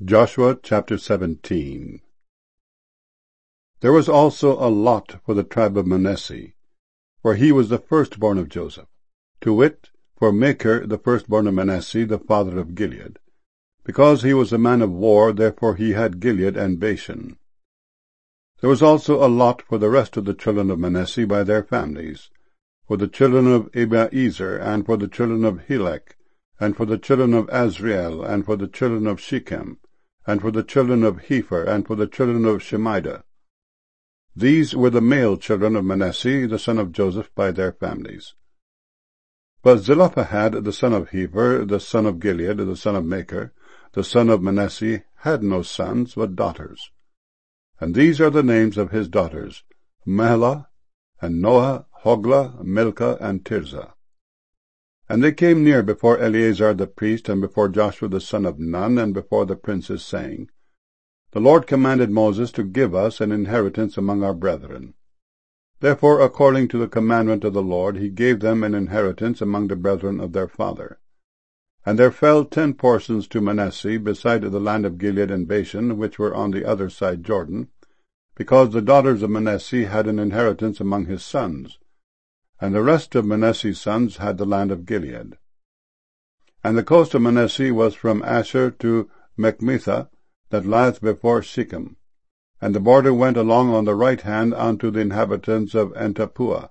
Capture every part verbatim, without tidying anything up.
Joshua chapter seventeen. There was also a lot for the tribe of Manasseh, for he was the firstborn of Joseph, to wit, for Machir the firstborn of Manasseh, the father of Gilead. Because he was a man of war, therefore he had Gilead and Bashan. There was also a lot for the rest of the children of Manasseh by their families, for the children of Abiezer, and for the children of Helek, and for the children of Azriel, and for the children of Shechem, and for the children of Hepher, and for the children of Shemida. These were the male children of Manasseh, the son of Joseph, by their families. But Zelophehad, the son of Hepher, the son of Gilead, the son of Machir, the son of Manasseh, had no sons, but daughters. And these are the names of his daughters, Mahlah, and Noah, Hoglah, Milcah, and Tirzah. And they came near before Eleazar the priest, and before Joshua the son of Nun, and before the princes, saying, The Lord commanded Moses to give us an inheritance among our brethren. Therefore, according to the commandment of the Lord, he gave them an inheritance among the brethren of their father. And there fell ten portions to Manasseh, beside the land of Gilead and Bashan, which were on the other side Jordan, because the daughters of Manasseh had an inheritance among his sons. And the rest of Manasseh's sons had the land of Gilead. And the coast of Manasseh was from Asher to Machmethah, that lieth before Shechem. And the border went along on the right hand unto the inhabitants of En-tappuah.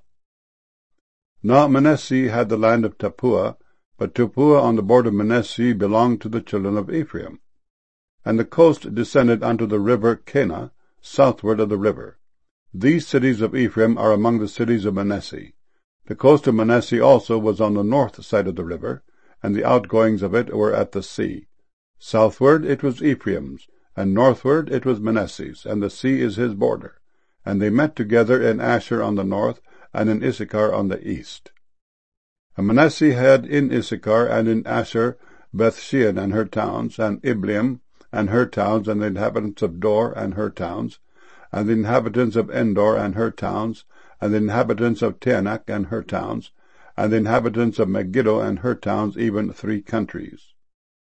Now Manasseh had the land of Tappuah, but Tappuah on the border of Manasseh belonged to the children of Ephraim. And the coast descended unto the river Kanah, southward of the river. These cities of Ephraim are among the cities of Manasseh. The coast of Manasseh also was on the north side of the river, and the outgoings of it were at the sea. Southward it was Ephraim's, and northward it was Manasseh's, and the sea is his border. And they met together in Asher on the north, and in Issachar on the east. And Manasseh had in Issachar and in Asher Bethshean and her towns, and Ibleam and her towns, and the inhabitants of Dor and her towns, and the inhabitants of Endor and her towns, and the inhabitants of Taanach and her towns, and the inhabitants of Megiddo and her towns, even three countries.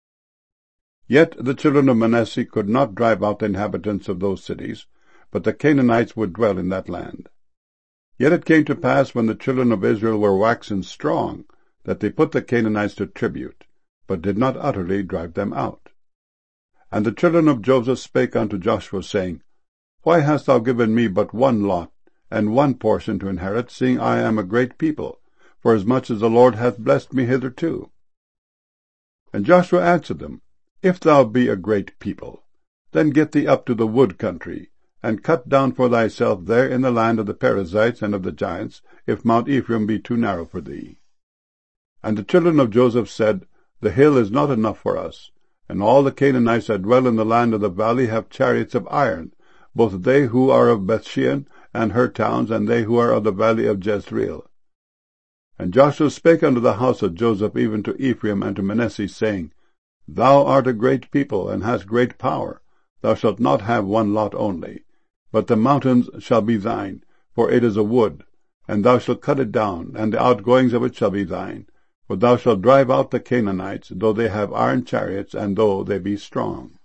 Yet the children of Manasseh could not drive out the inhabitants of those cities, but the Canaanites would dwell in that land. Yet it came to pass, when the children of Israel were waxen strong, that they put the Canaanites to tribute, but did not utterly drive them out. And the children of Joseph spake unto Joshua, saying, Why hast thou given me but one lot, and one portion to inherit, seeing I am a great people, forasmuch as the Lord hath blessed me hitherto? And Joshua answered them, If thou be a great people, then get thee up to the wood country, and cut down for thyself there in the land of the Perizzites and of the giants, if Mount Ephraim be too narrow for thee. And the children of Joseph said, The hill is not enough for us, and all the Canaanites that dwell in the land of the valley have chariots of iron, both they who are of Bethshean and her towns, and they who are of the valley of Jezreel. And Joshua spake unto the house of Joseph, even to Ephraim and to Manasseh, saying, Thou art a great people, and hast great power. Thou shalt not have one lot only, but the mountains shall be thine, for it is a wood, and thou shalt cut it down, and the outgoings of it shall be thine. For thou shalt drive out the Canaanites, though they have iron chariots, and though they be strong.